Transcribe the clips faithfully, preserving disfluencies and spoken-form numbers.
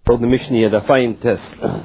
The Mishnah, the fine test.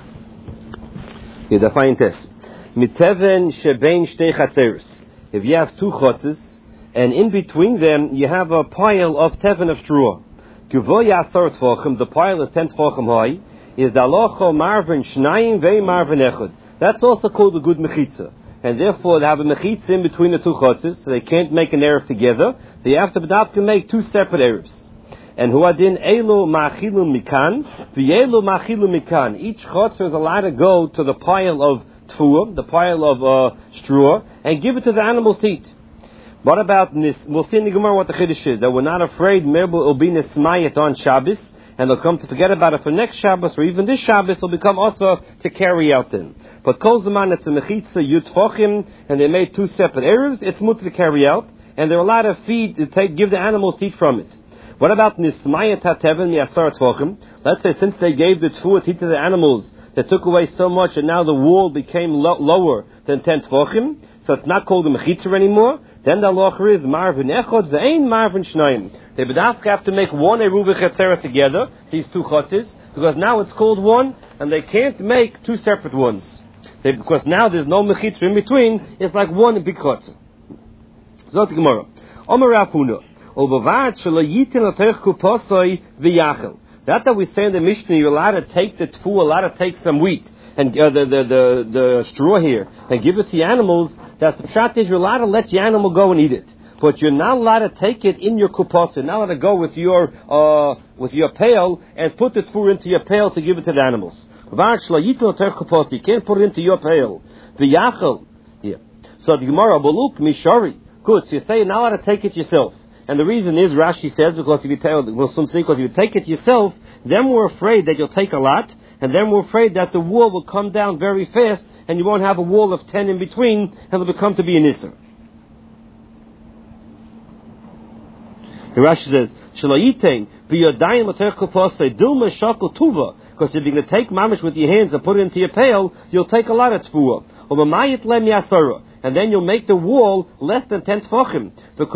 The fine test. Miteven shebein shtei chatzeros. If you have two chotzes, and in between them you have a pile of teven of straw. Gvoy asar tvachim, the pile is ten tvachim high. Is dalocho marvin shnayim vei marvin echad. That's also called a good mechitza. And therefore they have a mechitza in between the two chotzes, so they can't make an erev together. So you have to bedavka make two separate erevs. And huadin elo machilu mikan, v'yelo machilu mikan. Each chotzer is allowed to go to the pile of tfuah, the pile of uh, straw, and give it to the animals to eat. What about nis? We'll see in the Gemara what the chiddush is. That we're not afraid maybe it'll be nismayet on Shabbos, and they'll come to forget about it for next Shabbos, or even this Shabbos will become also to carry out then. But kol zaman it's a mechitza yutfochim, and they made two separate erevs. It's mutter to carry out, and they're allowed to feed, to take, give the animals to eat from it. What about nismayet hateven miasar tfochim? Let's say since they gave the tfuah to the animals, they took away so much, and now the wall became lo- lower than ten tfochim, so it's not called a mechitza anymore. Then the halacha is marvin echod ve'ein marvin shnayim. They would have to make one eruv v'chetzera together, these two chotzes, because now it's called one, and they can't make two separate ones. They, because now there's no mechitza in between, it's like one big chotzer. Zot Gemara. Omer Rav Huna. That that we say in the Mishnah, you're allowed to take the tfu, allowed to take some wheat and uh, the, the the the straw here and give it to the animals. That's the pshat is you're allowed to let the animal go and eat it, but you're not allowed to take it in your kupas. You're not allowed to go with your uh, with your pail and put the tfu into your pail to give it to the animals. You can't put it into your pail. The yachel, yeah. So the Gemara baluk mishari. Good. So you say you're not allowed to take it yourself. And the reason is, Rashi says, because if you tell, we'll soon see, because if you take it yourself, then we're afraid that you'll take a lot, and then we're afraid that the wall will come down very fast, and you won't have a wall of ten in between, and it'll become to be an Isser. The Rashi says, Shalayitain, b'yadayim atech kupasei, dilma shakal tuva, because if you're going to take mamish with your hands and put it into your pail, you'll take a lot of tfuah. Umamayit lem yasara. And then you'll make the wall less than ten tefachim.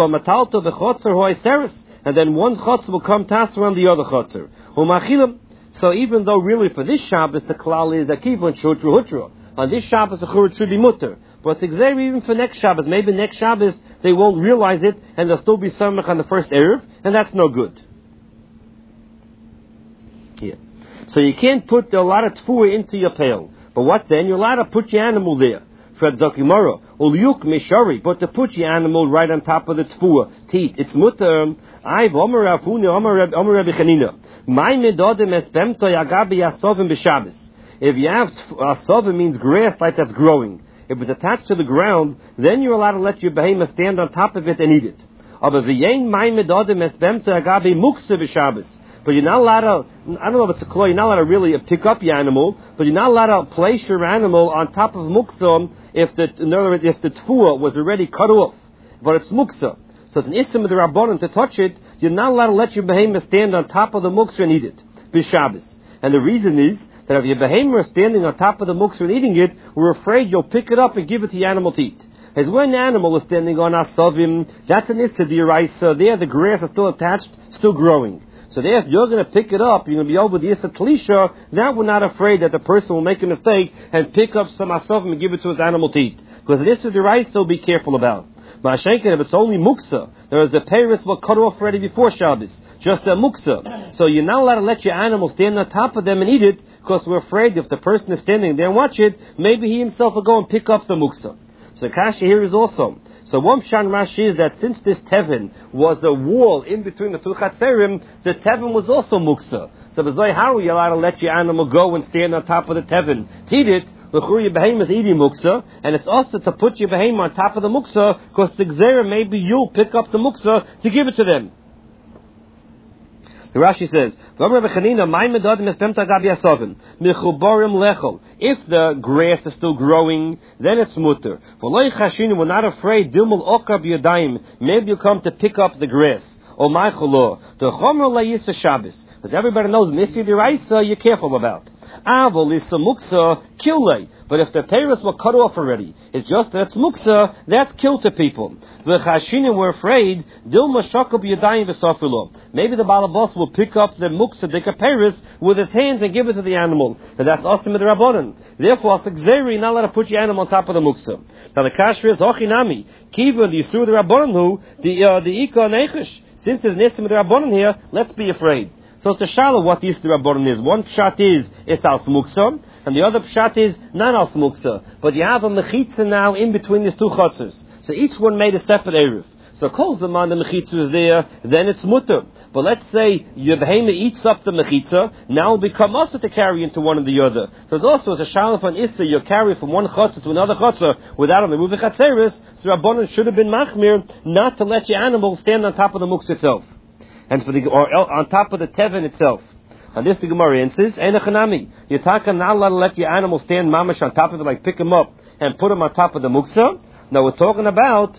And then one chotzer will come tas around the other chotzer. So even though really for this Shabbos the klal is a kivon shutru hutra. On this Shabbos the churut should be mutter. But it's exactly even for next Shabbos. Maybe next Shabbos they won't realize it and there'll still be samach on the first erev, and that's no good. Yeah. So you can't put a lot of tfuah into your pail. But what then? You're allowed to put your animal there. But to put your animal right on top of the tfuah, teat, it's mutter. I've Omer Rav Huna, Omer Rabbi Chanina. My medodem es bemto yagabi asovim b'Shabbos. If you have asovim means grass like that's growing. If it's attached to the ground, then you're allowed to let your behemoth stand on top of it and eat it. Aber v'yein my medodem es bemto yagabi muksa b'Shabbos. But you're not allowed to, I don't know if it's a claw, you're not allowed to really pick up your animal, but you're not allowed to place your animal on top of muksum if the, in other words, if the tfuah was already cut off. But it's muksa. So it's an ism of the rabbanon to touch it, you're not allowed to let your behemoth stand on top of the muksa and eat it. B'Shabbos. And the reason is that if your behemoth is standing on top of the muksa and eating it, we're afraid you'll pick it up and give it to the animal to eat. As when the animal is standing on asavim, that's an issa d'iraisa. There the grass is still attached, still growing. So there, if you're going to pick it up, you're going to be over the Yisat Talisha, now we're not afraid that the person will make a mistake and pick up some asavim and give it to his animal to eat. Because this is the right, so be careful about. Ma'ashenken, if it's only muksa, there is the peiros will cut off already before Shabbos, just a muksa. So you're not allowed to let your animal stand on top of them and eat it, because we're afraid if the person is standing there and watch it, maybe he himself will go and pick up the muksa. So Kasha here is also. So one pshat Rashi is that since this teven was a wall in between the two chatzerim, the teven was also muksa. So b'zoi, how are you allowed to let your animal go and stand on top of the teven? To eat it, l'chur your behemoth is eating muksa, and it's also to put your behemoth on top of the muksa, because the gzera, maybe you'll pick up the muksa to give it to them. The Rashi says, if the grass is still growing, then it's mutter. We're not afraid. Maybe you come to pick up the grass. Because everybody knows Nisi D'Raisa you're careful about. Avol is a muksa killay. But if the peiros were cut off already, it's just that's muksa, that's kill to people. The chashinim were afraid, dilma shakab yadayim v'safilo. Maybe the balabos will pick up the muksa dika peiros with his hands and give it to the animal. And that's awesome with the rabbanon. Therefore, you're not allowed to put your animal on top of the muksa. Now the kasher is hochinami. Kiva, the yisur the rabbanon who, the, uh, the ika nechish. Since there's nesim with the rabbanon here, let's be afraid. So it's a shallow what the yisur the rabbanon is. One pshat is, it's al smuksa. And the other pshat is not al smuksa. But you have a mechitza now in between these two chutzers. So each one made a separate eruv. So kol zaman the mechitza is there, then it's mutter. But let's say your behemoth eats up the mechitza, now it becomes also to carry into one or the other. So it's also it's a shalom on issa, you carry from one chutzah to another chutzah without on the move chatzeris. So Rabbanan should have been machmir not to let your animal stand on top of the muksa itself, and for the or on top of the tevin itself. And this the Gemara answers, Einachanami. You're talking not allowed to let your animal stand mamash on top of it, like pick him up and put him on top of the muksa. Now we're talking about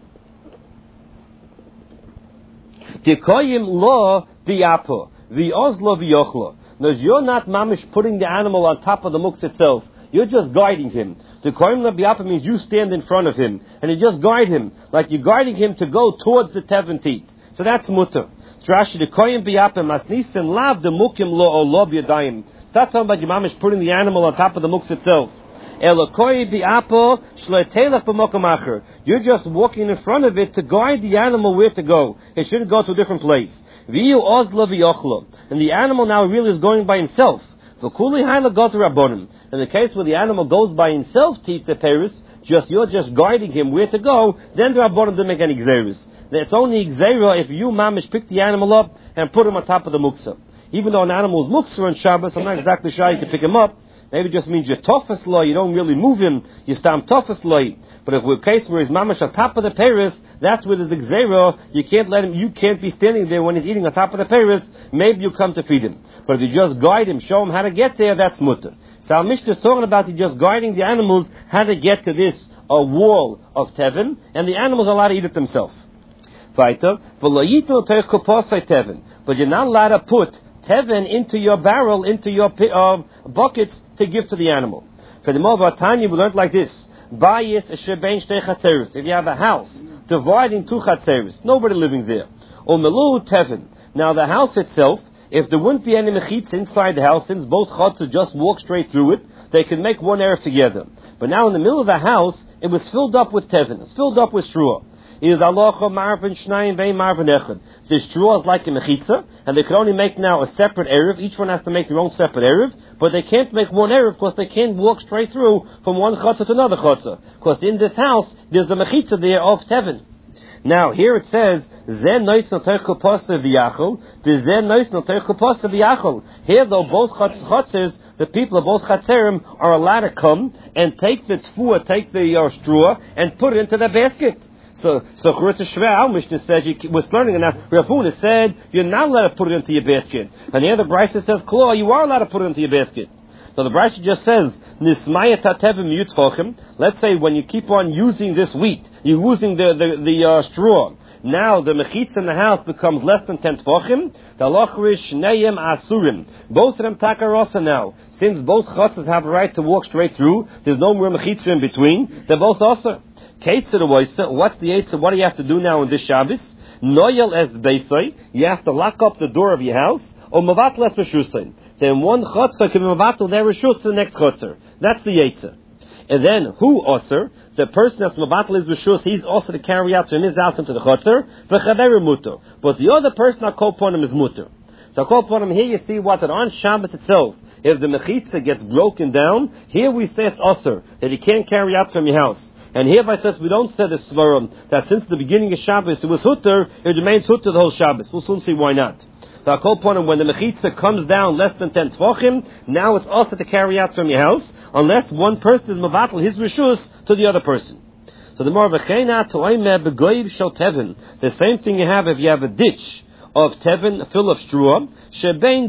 Tikoyim lo biyapo, viozlo viyochlo. Now you're not mamish putting the animal on top of the muksa itself. You're just guiding him. Tikoyim lo biyapo means you stand in front of him and you just guide him, like you're guiding him to go towards the tevin teeth. So that's mutter. Rashi the koyim biyapim masnisen lav the mukim lo o lo biyadayim. That's talking about your mamish putting the animal on top of the muks itself. Elokoy biyapo shleitelach b'mokum acher. You're just walking in front of it to guide the animal where to go. It shouldn't go to a different place. V'yu ozlo v'yochlo. And the animal now really is going by himself. V'kuli hayla got to rabbonim. In the case where the animal goes by himself to eat the peris, just you're just guiding him where to go, then the rabbonim didn't make any gzeris. It's only gzeira if you mamish pick the animal up and put him on top of the muksa. Even though an animal is muksa on Shabbos, I'm not exactly sure you can pick him up. Maybe it just means you're tofas loy, you don't really move him, you stam tofas loy. But if we're a case where he's mamish on top of the peris, that's where there's a gzeira, you can't let him, you can't be standing there when he's eating on top of the peris, maybe you come to feed him. But if you just guide him, show him how to get there, that's mutter. So our Mishnah is talking about you just guiding the animals how to get to this a wall of tevin, and the animals are allowed to eat it themselves. But you're not allowed to put tevin into your barrel, into your uh, buckets to give to the animal. For the Moav Tanya, we learned like this: if you have a house dividing two chatzeris, nobody living there, or melu tevin. Now the house itself, if there wouldn't be any mechitz inside the house, since both chatzos just walk straight through it, they can make one erev together. But now in the middle of the house, it was filled up with tevin, it's filled up with straw. Is alocha marvin shnayim vein marvin echad. The straw is like a mechitza, and they can only make now a separate erev. Each one has to make their own separate erev, but they can't make one erev because they can't walk straight through from one chotzer to another chotzer. Because in this house, there's a mechitza there of tevin. Now here it says, Zen nois no teichu posta v'yachol, Zen nois no teichu posta v'yachol. Here though both chotzers, the people of both chatzerim are allowed to come and take the tfuah, take the uh, straw, and put it into the basket. So, so Churutz Shver, our Mishnah says, you was learning, and now Rav Huna said, you're not allowed to put it into your basket. And the other Brisa says, Klo, you are allowed to put it into your basket. So the Brisa just says, Nismaya tatevim yutchochem. Let's say when you keep on using this wheat, you're using the, the, the uh, straw. Now the mechitz in the house becomes less than ten tefachim. The lochrish neyem asurim. Both of them takarosa now. Since both chatzos have a right to walk straight through, there's no more mechitz in between, they're both also. What's the Eitzah? What do you have to do now in this Shabbos? Noyel es beisai. You have to lock up the door of your house. Or mavat les reshusay. Then one chutzah can be mavatal their reshus to the next chutzah. That's the Eitzah. And then who osir? The person that's mavatal his reshus, he's also to carry out from his house into the chutzah. V'chaveru muter. But the other person I call upon him is muter. So I call upon him here. You see what that on Shabbos itself, if the mechitza gets broken down, here we say it's osir that you can't carry out from your house. And hereby says we don't say the svarim that since the beginning of Shabbos it was hutter, it remains hutter the whole Shabbos. We'll soon see why not. So I call upon him when the mechitza comes down less than ten tvachim, now it's also to carry out from your house, unless one person is mavatal his reshus to the other person. So the more v'cheina to'imeh b'goyiv shel tevin. The same thing you have if you have a ditch of tevin full of straw, shebein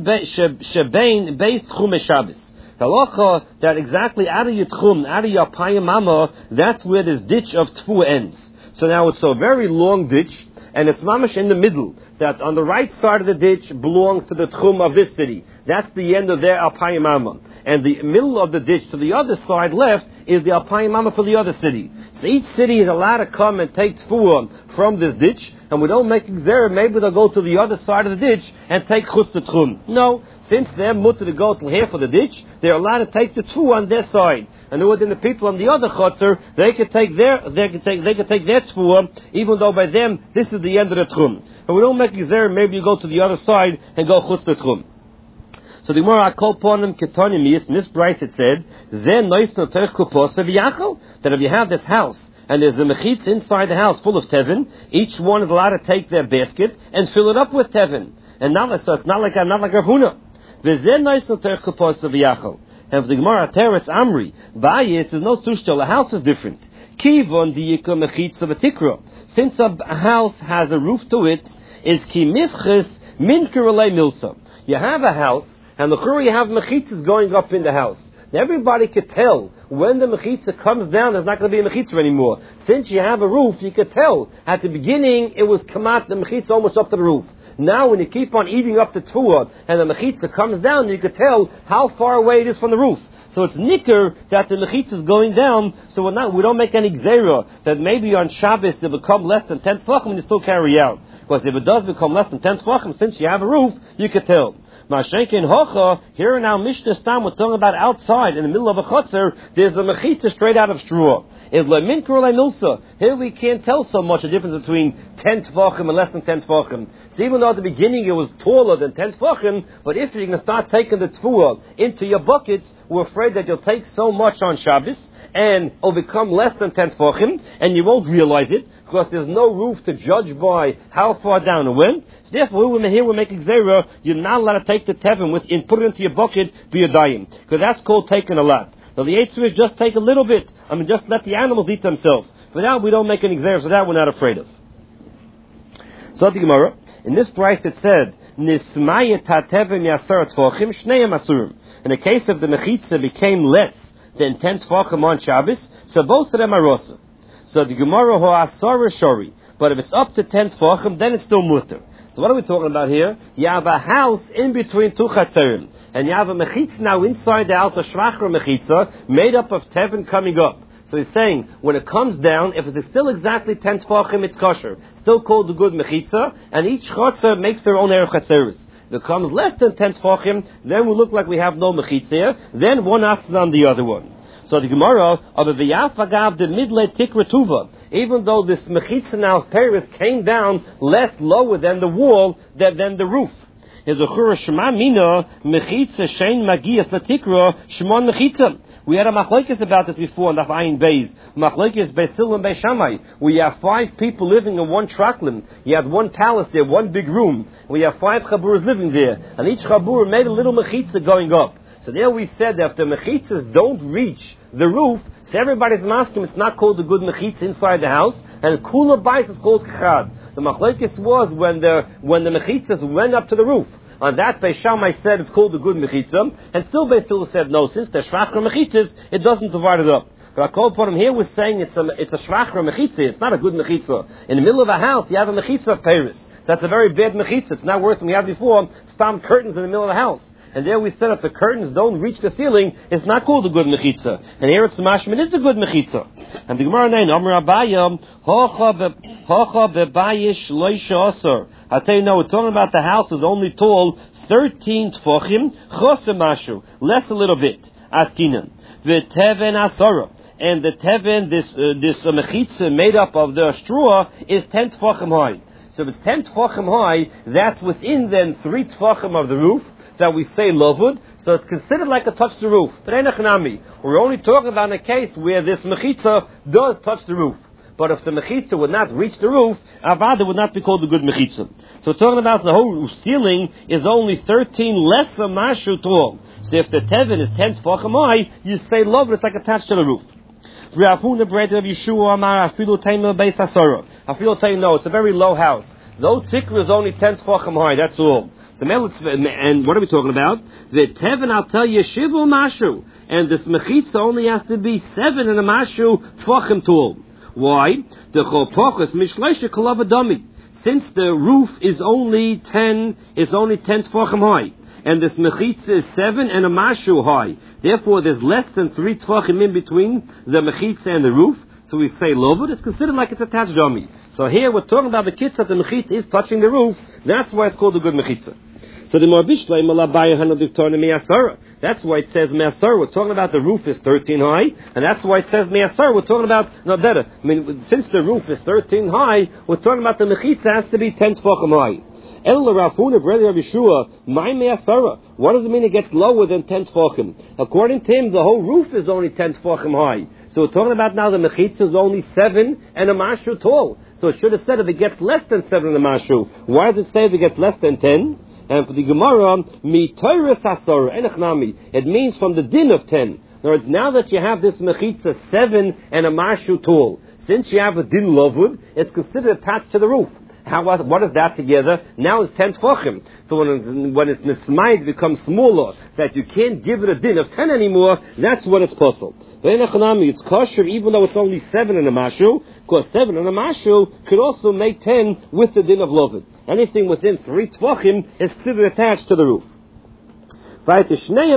shebein beis tchum Shabbos. Halacha that exactly out of your tchum, out of your payamama, that's where this ditch of tfu ends. So now it's a very long ditch, and it's mamash in the middle. That on the right side of the ditch belongs to the tchum of this city. That's the end of their alpayamama. and the middle of the ditch to the other side left is the Alpayim Mama for the other city. So each city is allowed to come and take tfuah from this ditch, and we don't make Gzera, maybe they'll go to the other side of the ditch and take Chutz Tchum. No, since they're mutter to go to half of the ditch, they're allowed to take the tfuah on their side. And within the people on the other chutzner, they could take their, they could take, they could take their tfuah, even though by them, this is the end of the tchum. And we don't make Gzera, maybe you go to the other side and go Chutz Tchum. So the Gemara call upon them Ketonim is in this price it said, Zen nois no terech kuposa v'yachal, that if you have this house and there's a mechitz inside the house full of tevin, each one is allowed to take their basket and fill it up with tevin. And not like so it's not like a not like a huna. Zen nois no terech kuposa v'yachal. And for the Gemara Teretz Amri, Bayis is no sushtel. A house is different. Kivon di yikah mechitza v'tikra. Since a house has a roof to it, is ki mifches min kiralei milsa. You have a house, and the chura you have mechitzas going up in the house. Now everybody could tell when the mechitza comes down, there's not going to be a mechitza anymore. Since you have a roof, you could tell. At the beginning, it was kamat, the mechitza almost up to the roof. Now when you keep on eating up the tuah, and the mechitza comes down, you could tell how far away it is from the roof. So it's nicker that the mechitza is going down, so we're not, we don't make any gzera that maybe on Shabbos it become less than ten tefachim and you still carry out. Because if it does become less than ten tefachim, since you have a roof, you could tell. Mashenkin hocha, here in our Mishnah Stam, we're talking about outside, in the middle of a chutzner, there's a mechitza straight out of straw. Is leminkur or lemilsa. Here we can't tell so much the difference between ten tefachim and less than ten tefachim. So even though at the beginning it was taller than ten tefachim, but if you're going to start taking the tefua into your buckets, we're afraid that you'll take so much on Shabbos, and it'll become less than ten tefachim, and you won't realize it, because there's no roof to judge by how far down it went. So therefore, here we're making zera, you're not allowed to take the tevin with, and put it into your bucket, be a dayim. Because that's called taking a lot. So the eitzur is just take a little bit. I mean, just let the animals eat themselves. For that, we don't make any zera, so that we're not afraid of. So the Gemara, in this price it said, Nismayet ha-tevin yasar tefachim shneim asurim. In the case of the mechitza became less than ten tefachim on Shabbos, so both of them are rosa. So the Gemara ho asar shori. But if it's up to ten tefachim, then it's still mutter. So what are we talking about here? You have a house in between two chatzerim, and you have a mechitza now inside the house, a shvachra mechitza, made up of tevin coming up. So he's saying, when it comes down, if it's still exactly ten tefachim, it's kosher. Still called the good mechitza, and each chatzer makes their own erev chatzeris. If it comes less than ten tefachim, then we look like we have no mechitza here, then one asks on the other one. So the Gemara of a v'yafagav the midle tikra tuva, even though this mechitza now Paris came down less lower than the wall than, than the roof. Is a chura shema mina mechitza shein magias latikra shemon mechitza. We had a machlokes about this before on the Ayin Beis. Machlokes Beisil and Beishamai. We have five people living in one traklim. You have one palace there, one big room. We have five chaburas living there, and each chabur made a little mechitza going up. So there we said that if the mechitzas don't reach the roof, so everybody's masking, it's not called the good mechitza inside the house, and kula bais is called kachad. The machlokes was when the when the mechitzas went up to the roof. On that, Beis Shammai said it's called the good mechitza, and still Beis Hillel said no, since they're shvachra mechitzas, it doesn't divide it up. But I call upon him here was saying it's a it's a shvachra mechitza, it's not a good mechitza. In the middle of a house, you have a mechitza of Paris. That's a very bad mechitza. It's not worse than we had before, stam curtains in the middle of the house. And there we said if the curtains don't reach the ceiling, it's not called a good mechitza. And here it's mashman, it's a good mechitza. And the Gemara name, Amar Abayam, Hocha bebayish loisha asar. I tell you now, we're talking about the house is only tall thirteen tefachim, chosem mashu, less a little bit. Askinan. V'teven asara. And the teven, this uh, this uh, mechitza made up of the straw, is ten tefachim high. So if it's ten tefachim high, that's within then three tefachim of the roof, that we say lovud, so it's considered like a touch the roof. But we're only talking about a case where this mechitza does touch the roof. But if the mechitza would not reach the roof, avada would not be called the good mechitza. So we're talking about the whole ceiling is only thirteen less than mashu tall. So if the tevin is ten tefachim high, you say lovud, it's like attached to the roof. Rafuna bread of Yeshua Amar Afilu Taimel Beis Asara. Afilu Taimel, no, it's a very low house. The old tikra is only ten tefachim high, that's all. So, and what are we talking about? The tevin, I'll tell you, shivu mashu, and this mechitza only has to be seven and a mashu tefachim tall. Why? The chopochus mishleisha kolavadami. Since the roof is only ten, is only ten tefachim high, and this mechitza is seven and a mashu high. Therefore, there's less than three tvachim in between the mechitza and the roof. So we say lovud. It's considered like it's attached dummy. So here we're talking about the kitzah. The mechitza is touching the roof. That's why it's called a good mechitza. So the Morbishla Malabaya Hanadiktorna Measara. That's why it says Measara. We're talking about the roof is thirteen high, and that's why it says Measara. We're talking about no better. I mean, since the roof is thirteen high, we're talking about the mechitza has to be ten tefachim high. El Rafuna, brother of Yeshua, my Measara. What does it mean it gets lower than ten tefachim? According to him, the whole roof is only ten tefachim high. So we're talking about now the mechitza is only seven and a mashu tall. So it should have said if it gets less than seven and a mashu. Why does it say if it gets less than ten? And for the Gemara, mi Torah sasor enachnami. It means from the din of ten. In other words, now that you have this mechitza seven and a mashu tall, since you have a din lovud, it's considered attached to the roof. How was what is that together? Now it's ten tefachim. So when when it's nismaid becomes smaller, that you can't give it a din of ten anymore. That's when it's possible. But in economy, it's kosher even though it's only seven and a mashu. Because seven and a mashu could also make ten with the din of lovud. Anything within three tefachim is considered attached to the roof. Right,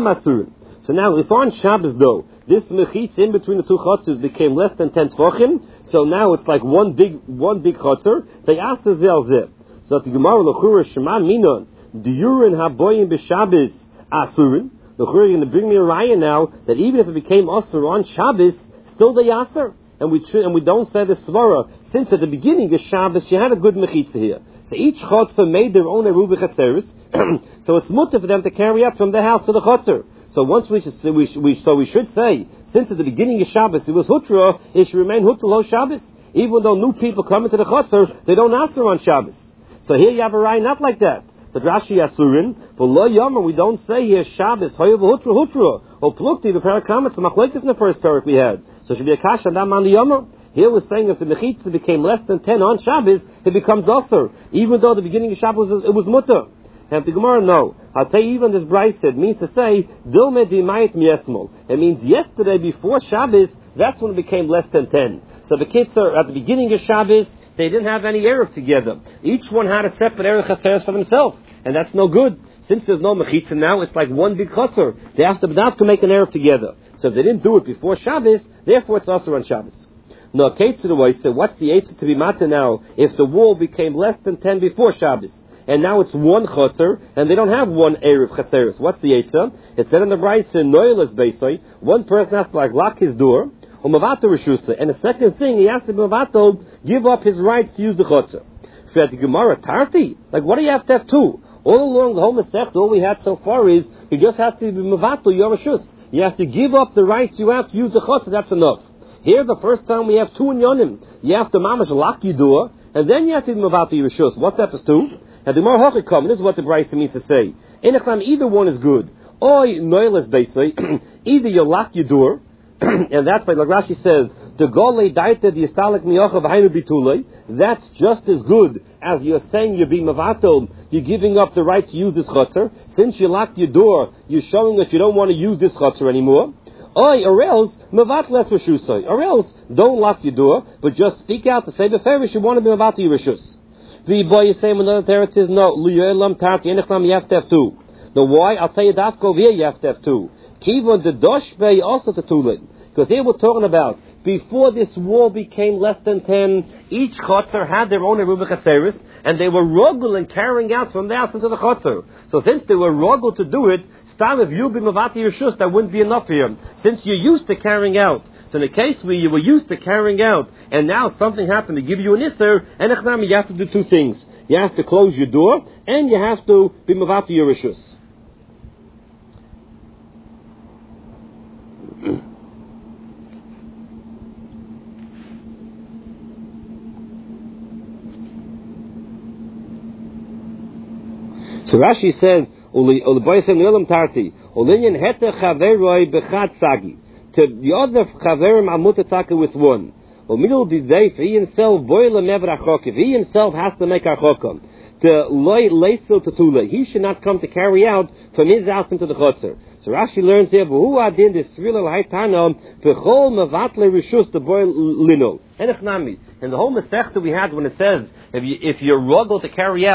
so now, if on Shabbos though, this mechitz in between the two chutzers became less than ten tefachim, so now it's like one big one big chutzer. They asked the zelzeh. So the Gemara lechura shema minon diurin haboyim b'Shabbos asurin. Lechura going to bring me a raya now that even if it became asur on Shabbos, still they aser. And we and we don't say the svara since at the beginning of Shabbos you had a good mechitza here. So each chotzer made their own eruv chatzeres, so it's mutter for them to carry up from the house to the chotzer. So once we should, we, we so we should say since at the beginning of Shabbos it was hutra, it should remain hutra lo Shabbos. Even though new people come into the chotzer, they don't answer on Shabbos. So here you have a raya not like that. So Rashi Asurin, but lo yama we don't say here Shabbos hoyev hutra hutra or plukti the parakamitz the machlekes in the first parak we had. So it should be a kasha and that man the yama. Here we're saying if the mechitza became less than ten on Shabbos, it becomes asur. Even though the beginning of Shabbos was, it was mutter. And the Gemara, no. I'll tell you, even this Bryce said, means to say, Dilme dimayit miesmol. It means yesterday before Shabbos, that's when it became less than ten. So the kids are, at the beginning of Shabbos, they didn't have any erev together. Each one had a separate erev chaseres for themselves. And that's no good. Since there's no mechitza now, it's like one big chaser. They have to, they have to make an erev together. So if they didn't do it before Shabbos, therefore it's also on Shabbos. No, Kate to the way, so what's the eitzah to be matter now if the wall became less than ten before Shabbos? And now it's one chotzer, and they don't have one erev chatzeres. What's the eitzah? It said in the Brayso, noilas beisai, one person has to like lock his door, or mavato reshusa, and the second thing, he has to be mavato, give up his rights to use the chotzer. For the Gemara, tarti, like what do you have to have two? All along the whole Masech, all we had so far is, you just have to be mavato, your reshus. You have to give up the rights you have to use the chotzer, that's enough. Here, the first time we have two inyonim. You have to mamash lock your door, and then you have to be mavato your reshus. What's that for two? Now the more hochik come, this is what the Brayso means to say. Enechlam, either one is good. Oy noilas basically, either you lock your door, and that's why like Rashi says, the golei daita the istalik miyochav hainu bitulei. That's just as good as you're saying you're being mavato, you're giving up the right to use this chotzer. Since you locked your door, you're showing that you don't want to use this chotzer anymore. Oy, or else, mavat less reshusai. Or else, don't lock your door, but just speak out to say the farish you want to be mavato your reshus. The boy is saying another teretz is no, luyelam tarti enechlam you have to have two. The why? I'll tell you dafko over here you have to have two. Kivon the doshbei also to tulin. Because here we're talking about, before this wall became less than ten, each chotzer had their own eruv chatzeres, and they were rogul and carrying out from the house into the chotzer. So since they were rogul to do it, stam if you be mavati yeshus, that wouldn't be enough for you. Since you're used to carrying out. So in the case where you were used to carrying out, and now something happened to give you an isser, and echnami, you have to do two things. You have to close your door, and you have to be mavati yerishus. So Rashi says, "Uli boy said nilam tarti, ulinyan hete chaveroi bechat sagi." To the other chaverim amutataka with one. Or middle day for he himself boil a mevrachok. He himself has to make archokom. To loy leisil to tule. He should not come to carry out from his house into the chotzer. So Rashi learns here, "Who adin the srilal haytanom bechol mavatle rishus to boil lino." Enechnami. And the whole masechta we had when it says if you if you're ruggled to carry out.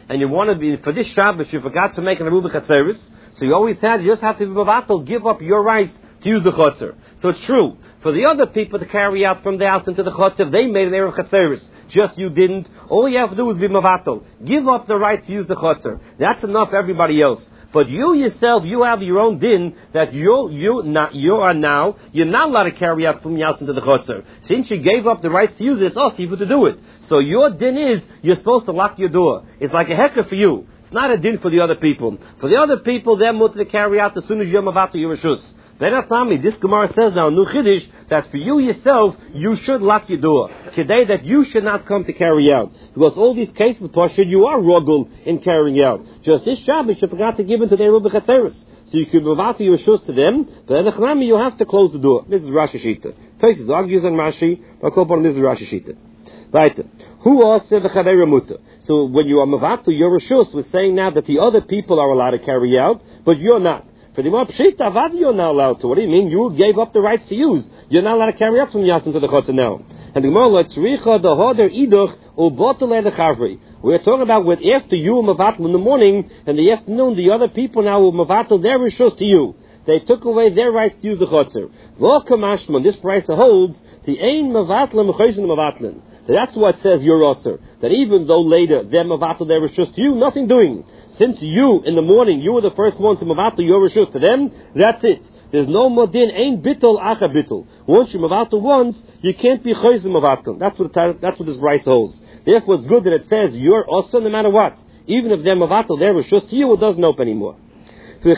and you want to be, for this Shabbos, you forgot to make an Aruba Chatzeris, so you always had, you just have to be Mavatal, give up your rights to use the Chotzer. So it's true. For the other people to carry out from the house into the Chotzer, they made an Erev Chatzeris. Just you didn't. All you have to do is be Mavatal. Give up the right to use the Chotzer. That's enough for everybody else. But you yourself, you have your own din that you you not you are now you're not allowed to carry out from your house into the chotzer. Since you gave up the rights to use it, it's also you to do it. So your din is you're supposed to lock your door. It's like a hecker for you. It's not a din for the other people. For the other people, they're mutter to carry out as soon as you're mavato your reshus. Then that's not me. This Gemara says now, Nu Chiddush, that for you yourself, you should lock your door. Today, that you should not come to carry out. Because all these cases, Pasha, you are rogul in carrying out. Just this Shabbos, you forgot to give it to the Eruba Chatzeris. So you can move out to your shus to them, but in the you have to close the door. This is Rashi Shita. Taisus argues on Rashi, but this is Rashi Shita. Right. Who also the Chavei Muta? So when you are mavato, your reshus was saying now that the other people are allowed to carry out, but you're not. For the Pshita, Avad, you're not allowed to. What do you mean? You gave up the rights to use. You're not allowed to carry out from Yasin to the Chotzer now. And the Gemara, Tzricha, the Hoder, Iduch, Ubotel, the Chavri. We're talking about with after you mavatal in the morning, and the afternoon, the other people now will mavatal their reshus to you. They took away their rights to use the Chotzer. V'okamashman, this price holds, the Ein Mavatlan, Mechayzin Mavatlan. That's what says your Osir. That even though later they're mavatal their reshus to you, nothing doing. Since you, in the morning, you were the first one to mavatal your reshus to them, that's it. There's no more din, ain't bittul, acha bittul. Once you mavatal once, you can't be chayzim mavatal. That's what that's what this rice holds. Therefore, it's good that it says you're also no matter what. Even if they're mavatal their reshus to you, it doesn't open anymore. Who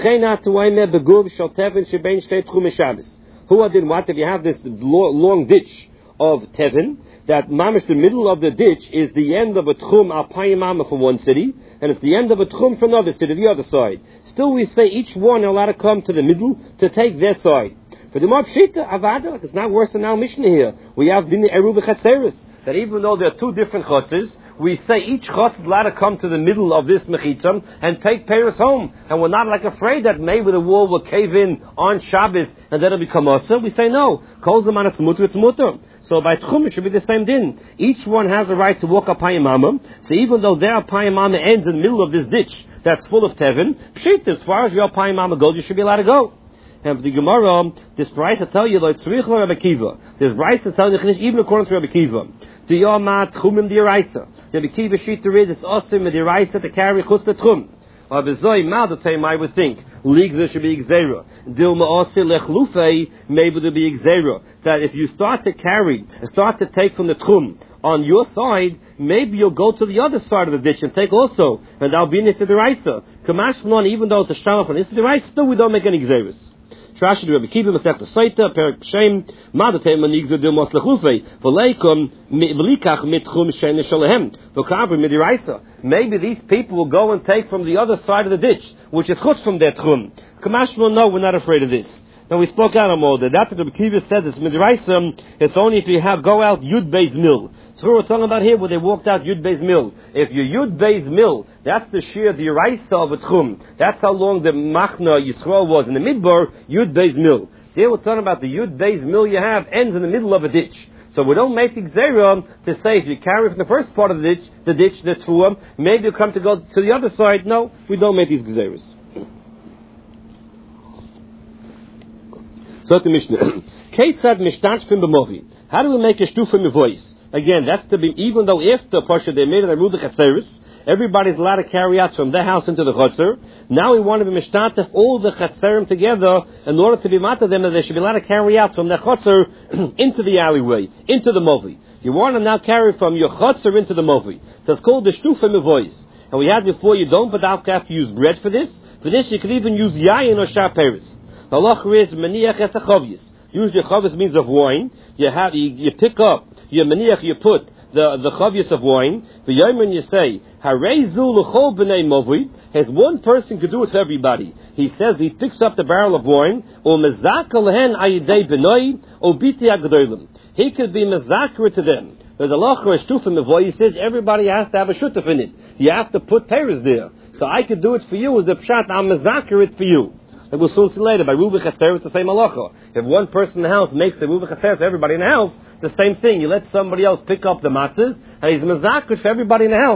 are then what? If you have this long ditch of tevin, that mamish, the middle of the ditch is the end of a tchum alpayimama from one city, and it's the end of a tchum from another city, the other side. Still, we say each one are allowed to come to the middle to take their side. For the Mar Pshita, Avada, it's not worse than our Mishnah here. We have the Eruba Chatzeris, that even though there are two different chotzes, we say each chotz is allowed to come to the middle of this mechitzam and take Paris home. And we're not like afraid that maybe the wall will cave in on Shabbos and then it'll become asa. We say no. Kol zaman it's mutter, it's mutter. So by Tchum, it should be the same din. Each one has a right to walk up Payimama. So even though their Payimama ends in the middle of this ditch that's full of Tevin, Pshit, as far as your Payimama goes, you should be allowed to go. And for the Gemara, this price will tell you, like Tzrich or Rabbi Kiva. This price will tell you, even according to Rabbi Kiva. Do you mat Tchumim D'Iraisa? Rabbi Kiva sheet there is, it's awesome with D'Iraisa to carry Chus the Tchum. Or B'zoi, Mal, the time I would think, Ligza should be Gzera. Dilma Ose Lechlufe, maybe to be Gzera. That if you start to carry, start to take from the Tchum on your side, maybe you'll go to the other side of the ditch and take also. And that'll be an Issa D'Iraisa. Kamash Mlon, even though it's a Shalom on Issa D'Iraisa, still we don't make any Gzeras. Rashi Rabbi Kiva Masechta Saita Perik Shem Madatei Manigzu Dil Mos Lechufe V'leikum V'likach Mitchum Shein Shalehem V'kavri Midiraisa. Maybe these people will go and take from the other side of the ditch, which is chutz from their tchum. Kamash will know we're not afraid of this. Now we spoke out on all that. That's what Rabbi Kiva says. It's Midiraisa. It's only if you have go out Yud Beis Mil. So we're talking about here where they walked out Yud Beis Mil. If you Yud Beis Mil, that's the sheer the Yiraisa of a tchum. That's how long the Machna Yisrael was in the Midbar, Yud Beis Mil. So here we're talking about the Yud Beis Mil you have ends in the middle of a ditch. So we don't make the Gzera to say if you carry from the first part of the ditch, the ditch, the Tfuah, maybe you come to go to the other side. No, we don't make these Gzeras. So the Mishnah. Keitzad Mishtashpim B'movi. How do we make a shtufa in the voice? Again, that's to be, even though after Pasha they made it a Ruda Chatzeris, everybody's allowed to carry out from their house into the Chotzer. Now we want to be Mishtatef all the Chatzerim together in order to be mata them that they should be allowed to carry out from their Chotzer into the alleyway, into the Movi. You want to now carry from your Chotzer into the Movi. So it's called the shtufa in the voice. And we had before, you don't but have to use bread for this. For this you could even use yayin or shaperis. The halacha is maniach es achavyis. Usually chavyis means of wine. You have you, you pick up your maniach, you put the the chavyis of wine. The yomer you say hareizu l'chol b'nei movi. Has one person could do it for everybody. He says he picks up the barrel of wine or mezakal lehen ayidei b'noi or biti agdolim. He could be mezakir to them. There's a halacha or shtuf in the voice. He says everybody has to have a shutuf in it. You have to put pears there. So I could do it for you as the pshat. I'm mezakir it for you. And we'll soon see later, by Ruba Chaser, it's the same halacha. If one person in the house makes the Ruba Chaser for everybody in the house, the same thing. You let somebody else pick up the matzahs, and he's mezakir for everybody in the house.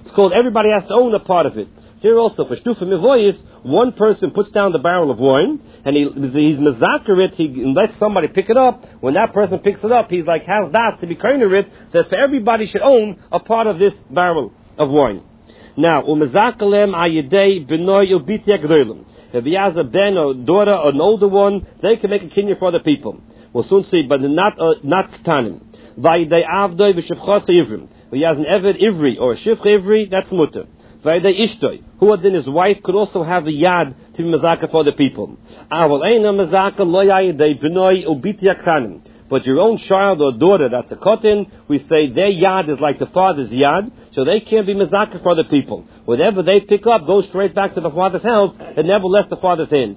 It's called everybody has to own a part of it. Here also, for Shtufa Mivoyis, one person puts down the barrel of wine, and he, he's Mezakarit, he lets somebody pick it up. When that person picks it up, he's like, has that to be Koinerit, says for everybody should own a part of this barrel of wine. Now, Umezakalem Ayedei Benoy Ubiti Agdolim. If he has a ben or daughter or an older one, they can make a kinyan for other people. We'll soon see, but not uh, not Ketanim. Vayidei Avdoi V'Shevchos Ivrim. If he has an Eved Ivri or a Shivch Ivri, that's mutter. Vayidei Ishtoi. Who then his wife could also have a yad to be mezaka for the people. Aval Eina Mezaka Lo Yayidei Benoy Ubiti Aktanim. But your own child or daughter, that's a kotin, we say their yad is like the father's yad, so they can't be mezaka for the people. Whatever they pick up goes straight back to the father's house, and never left the father's hand.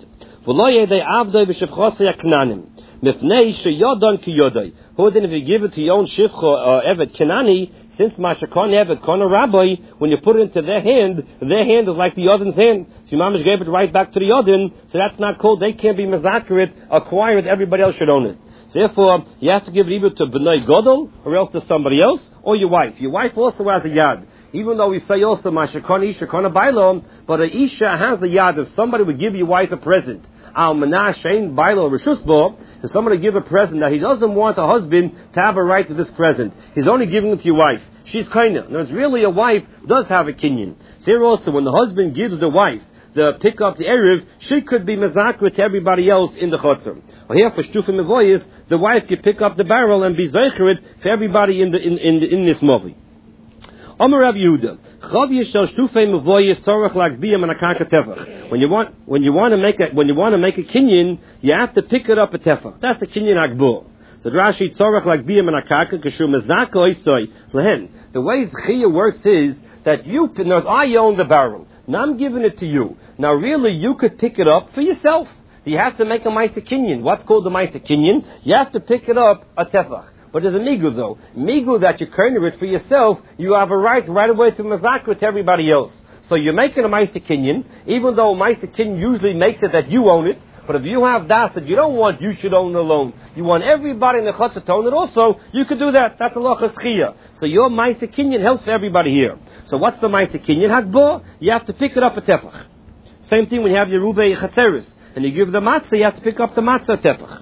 Who then if you give it to your own shivcha or evet kenani, since mashakon evet kona rabbi, when you put it into their hand, their hand is like the yodin's hand. So your mamash gave it right back to the yodin, so that's not called, they can't be mezakarit, acquire it, everybody else should own it. So therefore, you have to give it either to B'nai Godel, or else to somebody else, or your wife. Your wife also has a yad. Even though we say also, Mashakon Isha Kona Bailo, but a Isha has a yad. If somebody would give your wife a present, Al Manah Shein Bailo Rishusbo, if somebody give a present, now he doesn't want a husband to have a right to this present. He's only giving it to your wife. She's kinda. Now, it's really a wife does have a kinyan. So here also, when the husband gives the wife the pick up the Erev, she could be mezakra to everybody else in the Chotzer. Well, here for Shtufa Mevoyis, the wife could pick up the barrel and be zeicherit for everybody in the in in, the, in this movie. Omer Rav Yehuda, Chav Yishal Shtufa Mevoyis Sorach Lag Biyam and Akaka Tefach. When you want when you want to make a when you want to make a kinyan, you have to pick it up a tefach. That's a kinyan agbur. So Rashi Sorach Lag Biyam and Akaka Kashum Mezaka Oisoi Lehen. The way Chiyah works is that you knows I own the barrel. Now I'm giving it to you. Now really you could pick it up for yourself. You have to make a Maisa Kinyan. What's called a Maisa Kinyan? You have to pick it up a tefach. But there's a migu though. Migu that you kerner it for yourself, you have a right right away to mazakra to everybody else. So you're making a Maisa Kinyan, even though a Maisa Kinyan usually makes it that you own it. But if you have that that you don't want, you should own alone. You want everybody in the chutzah to own it also, you could do that. That's a lochas chiyah. So your Maisa Kinyan helps for everybody here. So what's the Maisa Kinyan? Hagbah, you have to pick it up a tefach. Same thing when you have your Rubei Chatzeris, and you give the matzah, you have to pick up the matzah tefach.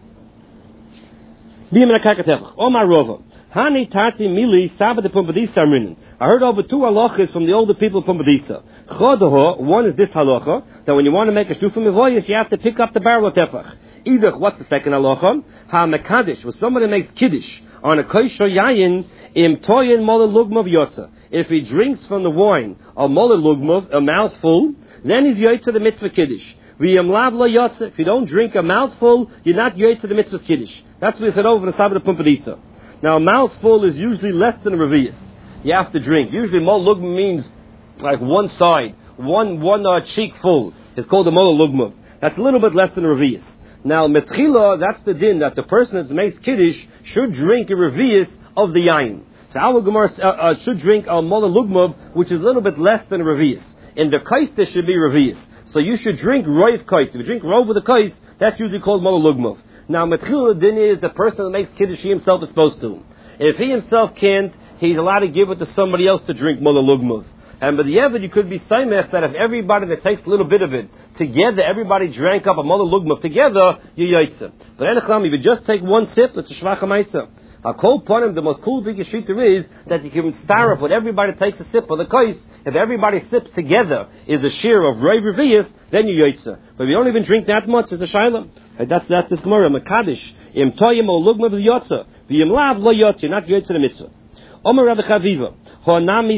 B'yim tefach. Omar Rova. Hani tati mili sabbat pumbedisa amrinin. I heard over two halachas from the older people of Pumbedisa. Chodaho, one is this halacha, that when you want to make a shtufa mevoyis, you have to pick up the barrel of tefach. Either, what's the second halacha? Ha mekadesh, when somebody makes kiddush on a kosher yayin, im toyin mola lugmav yotza. If he drinks from the wine, a mola lugmav, a mouthful, then he's yotza the mitzvah kiddush. V'yam lav lo yotza. If you don't drink a mouthful, you're not yotza the mitzvah kiddush. That's what we said over in the Sabbath of Pumbedisa. Now a mouthful is usually less than a revius. You have to drink. Usually mola lugmav means like one side, one one uh, cheek full. It's called a mola lugmav. That's a little bit less than a revius. Now metchila, that's the din that the person that makes kiddush should drink a revius of the yain. So our Gemara uh, uh, should drink a mola lugmav, which is a little bit less than a revius. In the kais there should be revius. So you should drink roiv kais. If you drink roiv with the kais, that's usually called mola lugmav. Now metchila din is the person that makes kiddush he himself is supposed to. If he himself can't, he's allowed to give it to somebody else to drink mola lugmav. And by the Yevid, you could be saimech that if everybody that takes a little bit of it together, everybody drank up a mola lugmav together, you yaitza. But enechlam, if you just take one sip, it's a shvacha maisa. A kol ponim, the most cool thing shita is that you can star up when everybody takes a sip of the kais. If everybody sips together is a shear of rei revius, then you yaitza. But if you don't even drink that much, it's a shayla. That's that's this gemara. Makadish im toyim o lugmav yotza, v'im lav lo yotza, not yaitza the mitzvah. Omer Rabbi Chaviva. I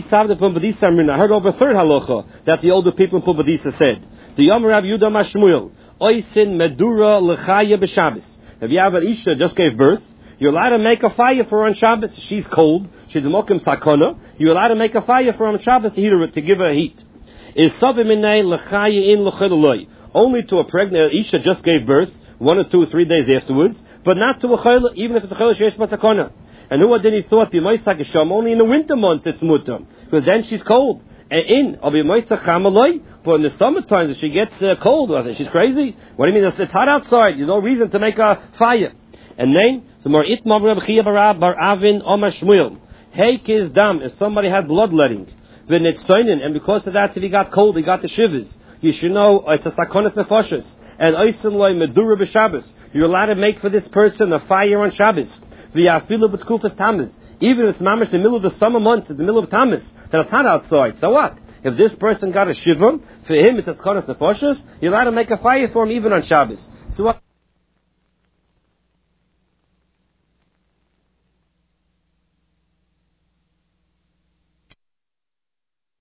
heard over a third halacha that the older people in Pumbedisa said. The Yom Rav Yudah Mashmuel, Oisin Medura Lechaya B'Shabbos. If you have an Isha just gave birth, you're allowed to make a fire for her on Shabbos. She's cold. She's a Mokim Sakona. You're allowed to make a fire for her on Shabbos to heat her, to give her heat. Is Saviminei Lechaya in Lechedoloi. Only to a pregnant Isha just gave birth, one or two or three days afterwards, but not to a Chayla, even if it's a Chayla Sheesh Basakona. And who then he thought B'Moisach Gesham only in the winter months it's mutter, because then she's cold. And in or B'Moisach Chamaloi, but in the summer times if she gets uh, cold, I think she's crazy. What do you mean? It's hot outside. There's no reason to make a fire. And then so more itmar Reb Chia bar Avin Omar Shmuel. Hey kiz dam if somebody had bloodletting. and because of that, if he got cold, he got the shivers. You should know it's a sakonas nefashos. And oisin loy medura b'Shabbos. You're allowed to make for this person a fire on Shabbos. V'yafilu b'tkufas tammuz. Even if it's mamish in the middle of the summer months, in the middle of tammuz, that it's hot outside. So what? If this person got a shiva, for him it's a sakonas nefashos. You're allowed to make a fire for him even on Shabbos. So what?